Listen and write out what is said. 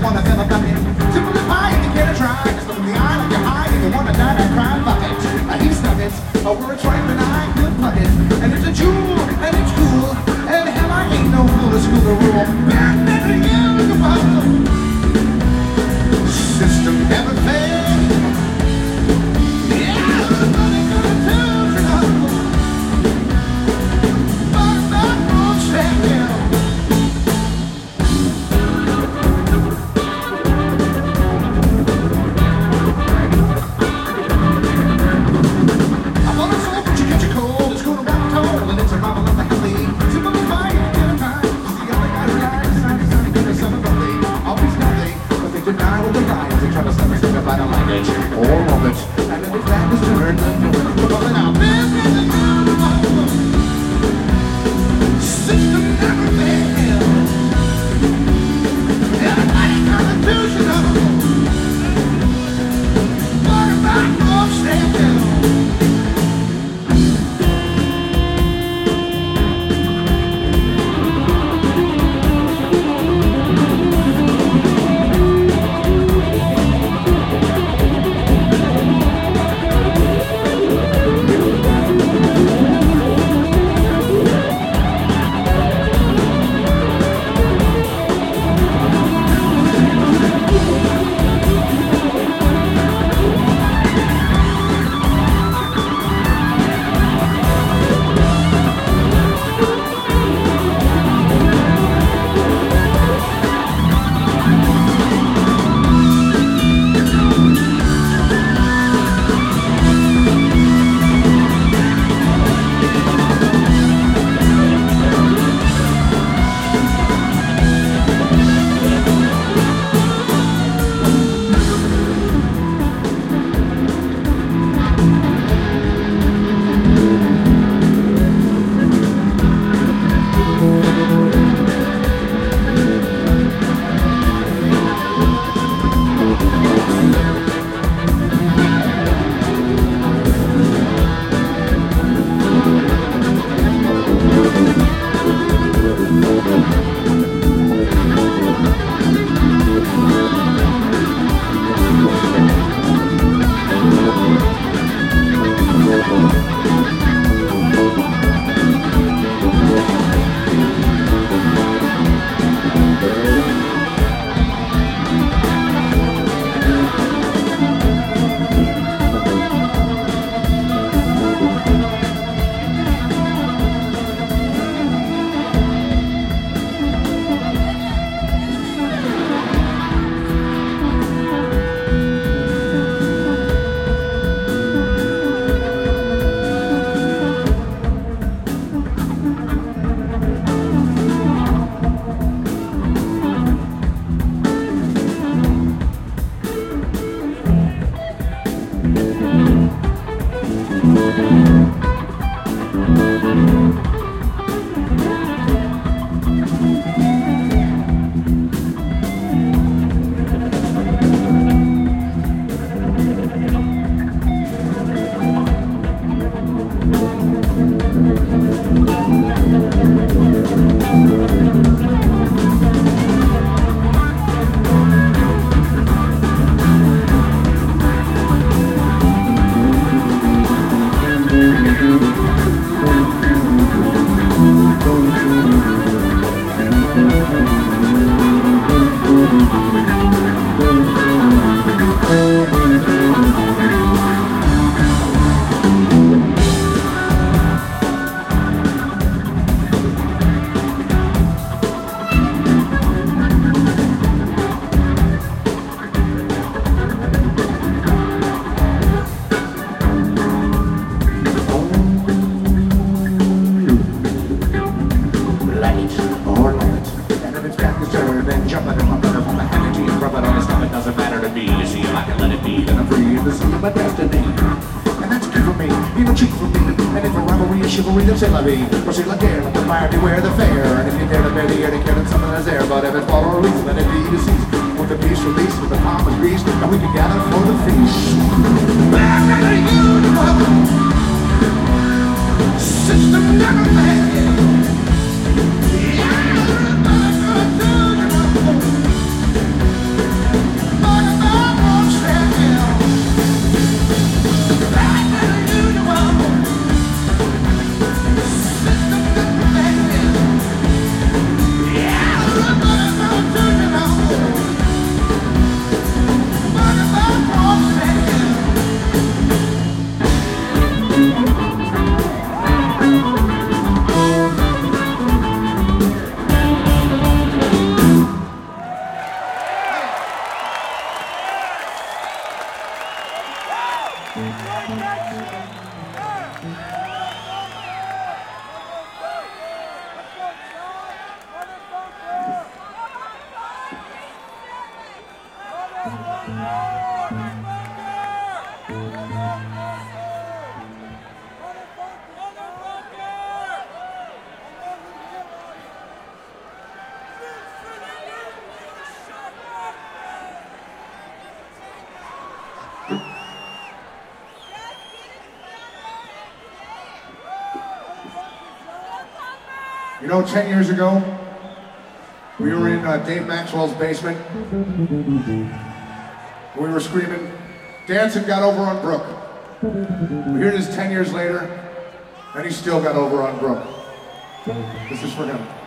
wanna feel a bucket. Simplify it, you get a try. Just look in the eye like you're high. If you wanna die, I cry, fuck it. He's nuggets, over it's right when I could plug it. And it's a jewel, and it's cool. And hell, I ain't no fool to school the rule. Back never you, system never failed. Yeah, nobody gonna tell you no. But that won't stand still. I'm on a soul, but you catch a cold. It's going around toll, and it's a marvel of the healthy. Simplify it, get a time. The other guy who died, sunny, good as summer lovely. Always nothing, but they deny what they lie. They try to stop me, if I don't like it, or love it. And then it's back to turn, we're falling out. System never fails. Everybody constitutional. What about more standing? Chivalry of Syllabi, proceed like air, let the fire beware the fair. And if you dare to bear the air, to care that something is there. But if it's fall or reason, let it be deceased. With the peace released, with the palm is greased, and we can gather for the feast. Back to the universe, system never fails. Yeah, You know, 10 years ago, we were in Dave Maxwell's basement. We were screaming, Danson got over on Brooke. Here it is 10 years later, and he still got over on Brooke. This is for him.